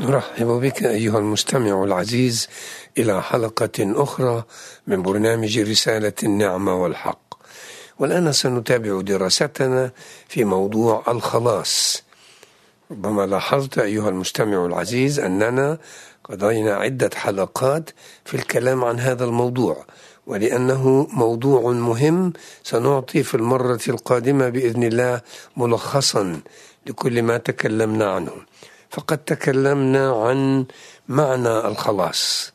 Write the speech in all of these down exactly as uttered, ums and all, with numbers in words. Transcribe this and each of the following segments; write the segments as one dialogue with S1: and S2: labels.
S1: نرحب بك أيها المستمع العزيز إلى حلقة أخرى من برنامج رسالة النعمة والحق، والآن سنتابع دراستنا في موضوع الخلاص. ربما لاحظت أيها المستمع العزيز أننا قضينا عدة حلقات في الكلام عن هذا الموضوع، ولأنه موضوع مهم سنعطي في المرة القادمة بإذن الله ملخصا لكل ما تكلمنا عنه. فقد تكلمنا عن معنى الخلاص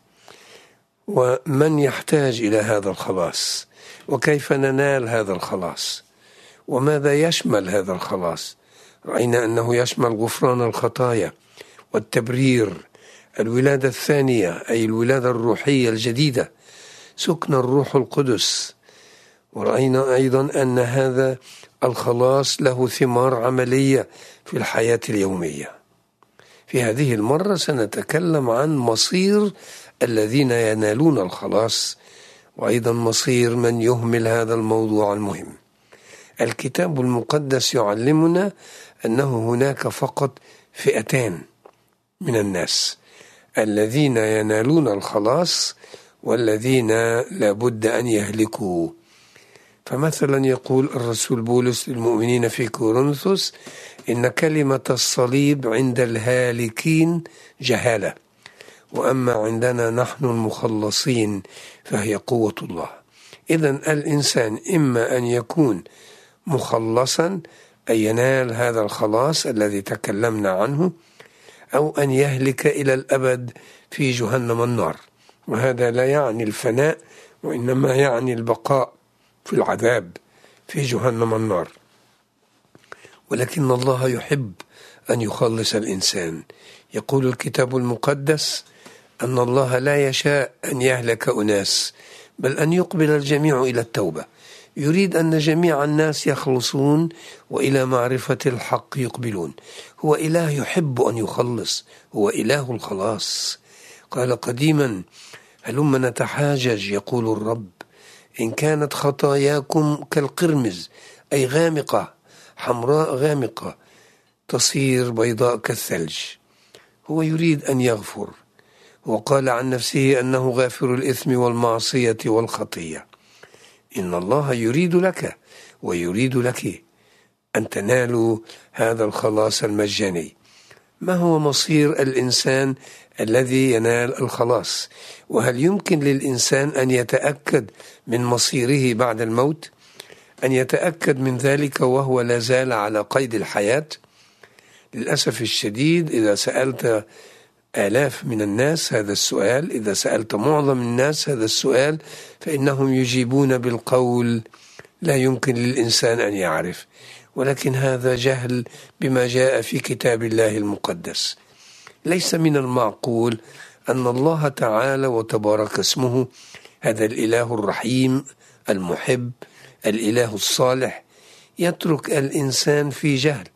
S1: ومن يحتاج إلى هذا الخلاص وكيف ننال هذا الخلاص وماذا يشمل هذا الخلاص. رأينا أنه يشمل غفران الخطايا والتبرير، الولادة الثانية أي الولادة الروحية الجديدة، سكن الروح القدس. ورأينا أيضا أن هذا الخلاص له ثمار عملية في الحياة اليومية. في هذه المرة سنتكلم عن مصير الذين ينالون الخلاص، وأيضا مصير من يهمل هذا الموضوع المهم. الكتاب المقدس يعلمنا أنه هناك فقط فئتان من الناس: الذين ينالون الخلاص والذين لابد أن يهلكوا. فمثلا يقول الرسول بولس للمؤمنين في كورنثوس: إن كلمة الصليب عند الهالكين جهالة، وأما عندنا نحن المخلصين فهي قوة الله. إذن الإنسان إما أن يكون مخلصا أي ينال هذا الخلاص الذي تكلمنا عنه، أو أن يهلك إلى الأبد في جهنم النار، وهذا لا يعني الفناء وإنما يعني البقاء في العذاب في جهنم النار. ولكن الله يحب أن يخلص الإنسان. يقول الكتاب المقدس أن الله لا يشاء أن يهلك أناس، بل أن يقبل الجميع إلى التوبة. يريد أن جميع الناس يخلصون وإلى معرفة الحق يقبلون. هو إله يحب أن يخلص، هو إله الخلاص. قال قديما: هلما نتحاجج يقول الرب، إن كانت خطاياكم كالقرمز أي غامقة، حمراء غامقة، تصير بيضاء كالثلج. هو يريد أن يغفر، وقال عن نفسه أنه غافر الإثم والمعصية والخطية. إن الله يريد لك ويريد لك أن تنالوا هذا الخلاص المجاني. ما هو مصير الإنسان الذي ينال الخلاص؟ وهل يمكن للإنسان أن يتأكد من مصيره بعد الموت؟ أن يتأكد من ذلك وهو لا زال على قيد الحياة؟ للأسف الشديد إذا سألت آلاف من الناس هذا السؤال، إذا سألت معظم الناس هذا السؤال، فإنهم يجيبون بالقول: لا يمكن للإنسان أن يعرف. ولكن هذا جهل بما جاء في كتاب الله المقدس. ليس من المعقول أن الله تعالى وتبارك اسمه، هذا الإله الرحيم المحب الإله الصالح، يترك الإنسان في جهل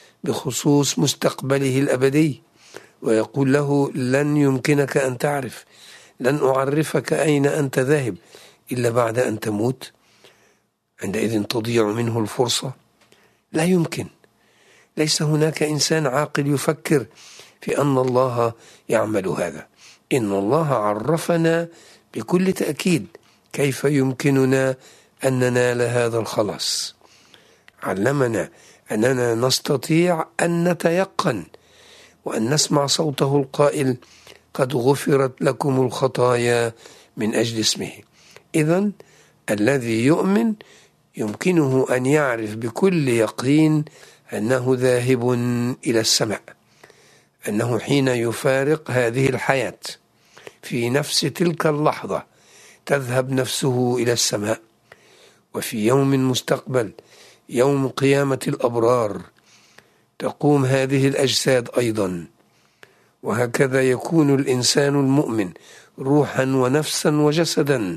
S1: بخصوص مستقبله الأبدي، ويقول له: لن يمكنك أن تعرف، لن أعرفك أين أنت ذاهب إلا بعد أن تموت. عندئذ تضيع منه الفرصة. لا يمكن. ليس هناك إنسان عاقل يفكر في أن الله يعمل هذا. إن الله عرفنا بكل تأكيد كيف يمكننا أن ننال هذا الخلاص. علمنا أننا نستطيع أن نتيقن وأن نسمع صوته القائل: قد غفرت لكم الخطايا من أجل اسمه. إذن الذي يؤمن يمكنه أن يعرف بكل يقين أنه ذاهب إلى السماء، أنه حين يفارق هذه الحياة في نفس تلك اللحظة تذهب نفسه إلى السماء. وفي يوم مستقبل، يوم قيامة الأبرار، تقوم هذه الأجساد أيضا. وهكذا يكون الإنسان المؤمن روحا ونفسا وجسدا،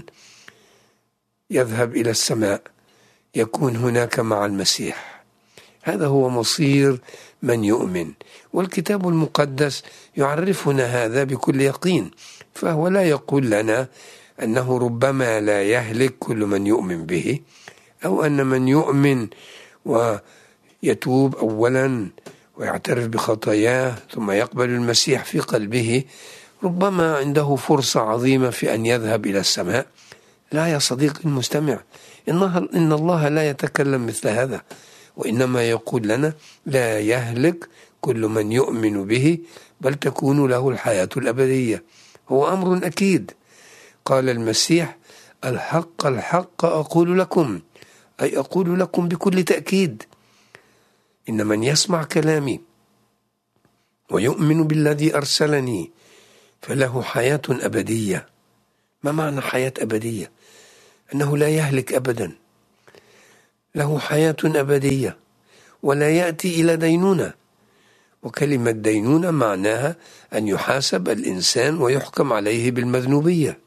S1: يذهب إلى السماء، يكون هناك مع المسيح. هذا هو مصير من يؤمن، والكتاب المقدس يعرفنا هذا بكل يقين. فهو لا يقول لنا أنه ربما لا يهلك كل من يؤمن به، أو أن من يؤمن ويتوب أولا ويعترف بخطاياه ثم يقبل المسيح في قلبه، ربما عنده فرصة عظيمة في أن يذهب إلى السماء. لا يا صديقي المستمع، إن الله لا يتكلم مثل هذا، وإنما يقول لنا: لا يهلك كل من يؤمن به بل تكون له الحياة الأبدية. هو أمر أكيد. قال المسيح: الحق الحق أقول لكم، أي أقول لكم بكل تأكيد، إن من يسمع كلامي ويؤمن بالذي أرسلني فله حياة أبدية. ما معنى حياة أبدية؟ أنه لا يهلك أبدا، له حياة أبدية ولا يأتي إلى دينونة. وكلمة دينونة معناها أن يحاسب الإنسان ويحكم عليه بالمذنوبية.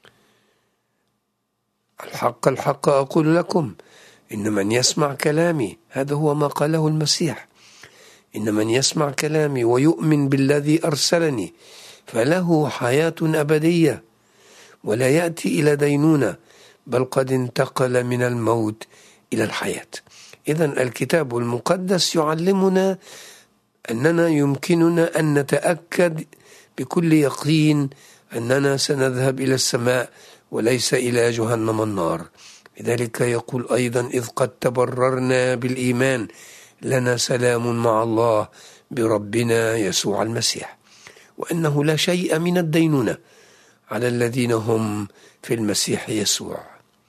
S1: الحق الحق أقول لكم إن من يسمع كلامي، هذا هو ما قاله المسيح، إن من يسمع كلامي ويؤمن بالذي أرسلني فله حياة أبدية ولا يأتي إلى دينونة بل قد انتقل من الموت إلى الحياة. إذن الكتاب المقدس يعلمنا أننا يمكننا أن نتأكد بكل يقين أننا سنذهب إلى السماء وليس إلى جهنم النار. لذلك يقول أيضا: إذ قد تبررنا بالإيمان لنا سلام مع الله بربنا يسوع المسيح، وأنه لا شيء من الدينونة على الذين هم في المسيح يسوع.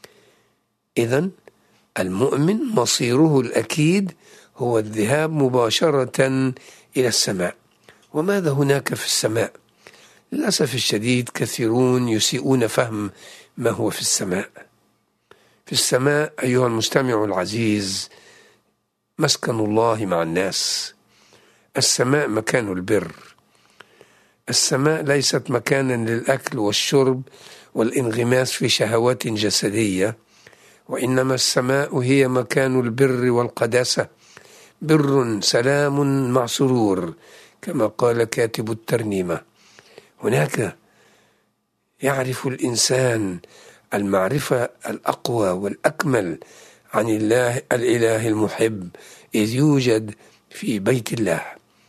S1: إذن المؤمن مصيره الأكيد هو الذهاب مباشرة إلى السماء. وماذا هناك في السماء؟ للأسف الشديد كثيرون يسيئون فهم ما هو في السماء. في السماء أيها المستمع العزيز مسكن الله مع الناس. السماء مكان البر. السماء ليست مكانا للأكل والشرب والانغماس في شهوات جسدية، وإنما السماء هي مكان البر والقداسة، بر سلام مع سرور، كما قال كاتب الترنيمة. هناك يعرف الإنسان المعرفة الأقوى والأكمل عن الله الإله المحب، إذ يوجد في بيت الله.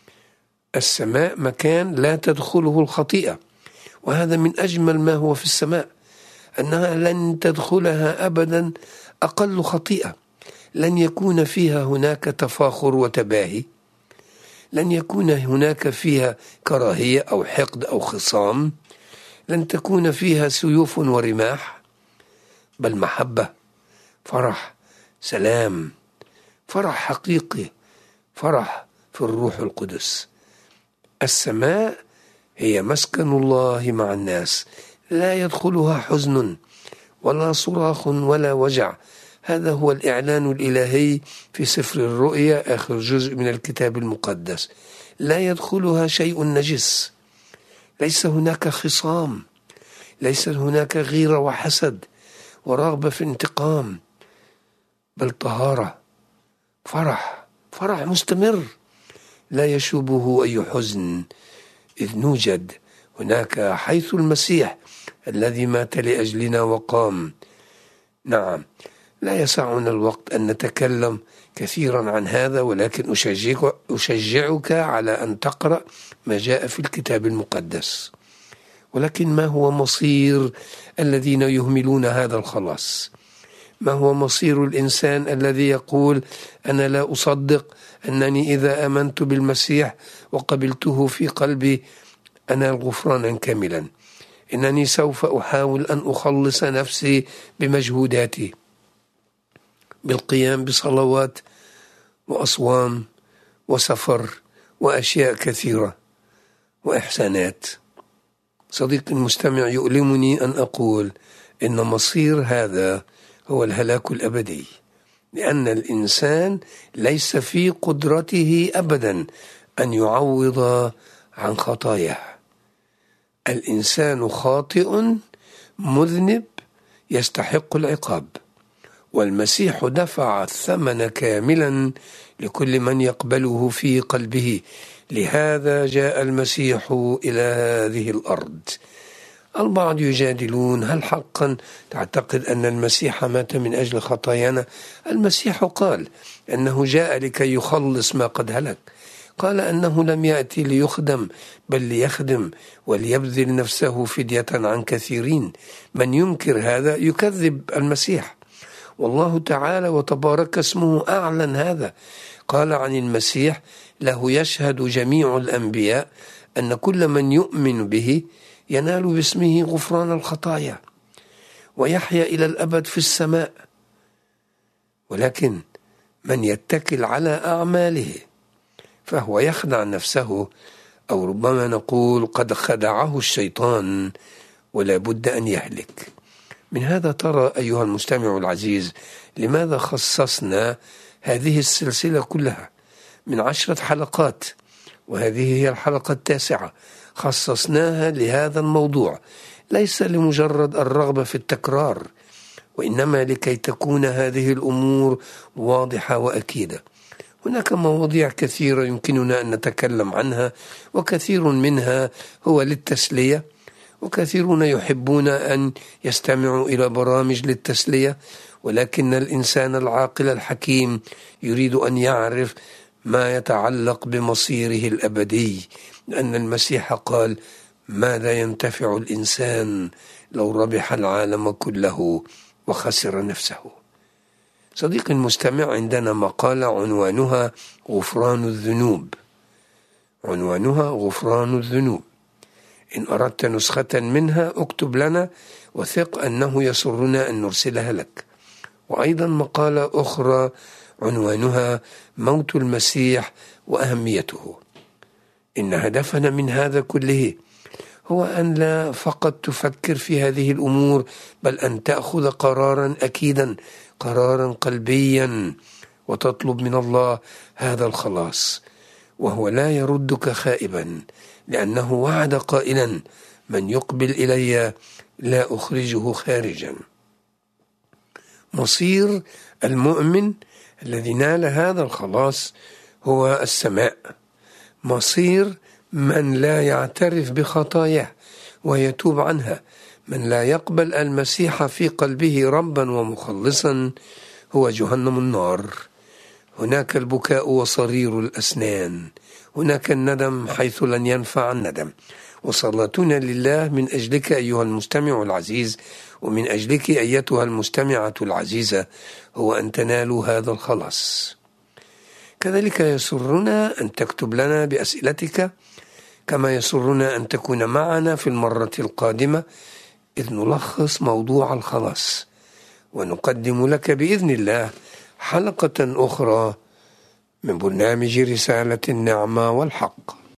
S1: السماء مكان لا تدخله الخطيئة، وهذا من أجمل ما هو في السماء، أنها لن تدخلها أبدا أقل خطيئة. لن يكون فيها هناك تفاخر وتباهي، لن يكون هناك فيها كراهية أو حقد أو خصام، لن تكون فيها سيوف ورماح، بل محبة، فرح، سلام، فرح حقيقي، فرح في الروح القدس. السماء هي مسكن الله مع الناس، لا يدخلها حزن ولا صراخ ولا وجع. هذا هو الإعلان الإلهي في سفر الرؤيا آخر جزء من الكتاب المقدس. لا يدخلها شيء نجس، ليس هناك خصام، ليس هناك غيرة وحسد ورغبة في انتقام، بل طهارة، فرح، فرح مستمر لا يشوبه أي حزن، إذ نوجد هناك حيث المسيح الذي مات لأجلنا وقام. نعم، لا يسعنا الوقت أن نتكلم كثيرا عن هذا، ولكن أشجعك, أشجعك على أن تقرأ ما جاء في الكتاب المقدس. ولكن ما هو مصير الذين يهملون هذا الخلاص؟ ما هو مصير الإنسان الذي يقول: أنا لا أصدق أنني إذا آمنت بالمسيح وقبلته في قلبي أنال غفرانا كاملا، إنني سوف أحاول أن أخلص نفسي بمجهوداتي، بالقيام بصلوات وأصوام وسفر وأشياء كثيرة وإحسانات. صديقي المستمع، يؤلمني أن أقول إن مصير هذا هو الهلاك الأبدي، لأن الإنسان ليس في قدرته أبدا أن يعوض عن خطاياه. الإنسان خاطئ مذنب يستحق العقاب، والمسيح دفع الثمن كاملا لكل من يقبله في قلبه. لهذا جاء المسيح إلى هذه الأرض. البعض يجادلون: هل حقا تعتقد أن المسيح مات من أجل خطايانا؟ المسيح قال أنه جاء لكي يخلص ما قد هلك. قال أنه لم يأتي ليخدم بل ليخدم وليبذل نفسه فدية عن كثيرين. من ينكر هذا يكذب المسيح، والله تعالى وتبارك اسمه أعلن هذا. قال عن المسيح: له يشهد جميع الأنبياء أن كل من يؤمن به ينال باسمه غفران الخطايا ويحيا إلى الأبد في السماء. ولكن من يتكل على أعماله فهو يخدع نفسه، أو ربما نقول قد خدعه الشيطان ولا بد أن يهلك. من هذا ترى أيها المستمع العزيز لماذا خصصنا هذه السلسلة كلها من عشرة حلقات، وهذه هي الحلقة التاسعة خصصناها لهذا الموضوع، ليس لمجرد الرغبة في التكرار، وإنما لكي تكون هذه الأمور واضحة وأكيدة. هناك مواضيع كثيرة يمكننا أن نتكلم عنها، وكثير منها هو للتسلية، وكثيرون يحبون أن يستمعوا إلى برامج للتسلية، ولكن الإنسان العاقل الحكيم يريد أن يعرف ما يتعلق بمصيره الأبدي، لأن المسيح قال: ماذا ينتفع الإنسان لو ربح العالم كله وخسر نفسه؟ صديقي المستمع، عندنا مقالة عنوانها غفران الذنوب. عنوانها غفران الذنوب. إن أردت نسخة منها اكتب لنا، وثق أنه يسرنا أن نرسلها لك. وأيضا مقالة أخرى عنوانها موت المسيح وأهميته. إن هدفنا من هذا كله هو أن لا فقط تفكر في هذه الأمور، بل أن تأخذ قرارا أكيدا، قرارا قلبيا، وتطلب من الله هذا الخلاص، وهو لا يردك خائبا، لأنه وعد قائلا: من يقبل إلي لا أخرجه خارجا. مصير المؤمن الذي نال هذا الخلاص هو السماء. مصير من لا يعترف بخطاياه ويتوب عنها، من لا يقبل المسيح في قلبه ربا ومخلصا، هو جهنم النار. هناك البكاء وصرير الأسنان، هناك الندم حيث لن ينفع الندم. وصلاتنا لله من أجلك أيها المستمع العزيز، ومن أجلك أيتها المستمعة العزيزة، هو أن تنالوا هذا الخلاص. كذلك يسرنا أن تكتب لنا بأسئلتك، كما يسرنا أن تكون معنا في المرة القادمة إذ نلخص موضوع الخلاص، ونقدم لك بإذن الله حلقة أخرى من برنامج رسالة النعمة والحق.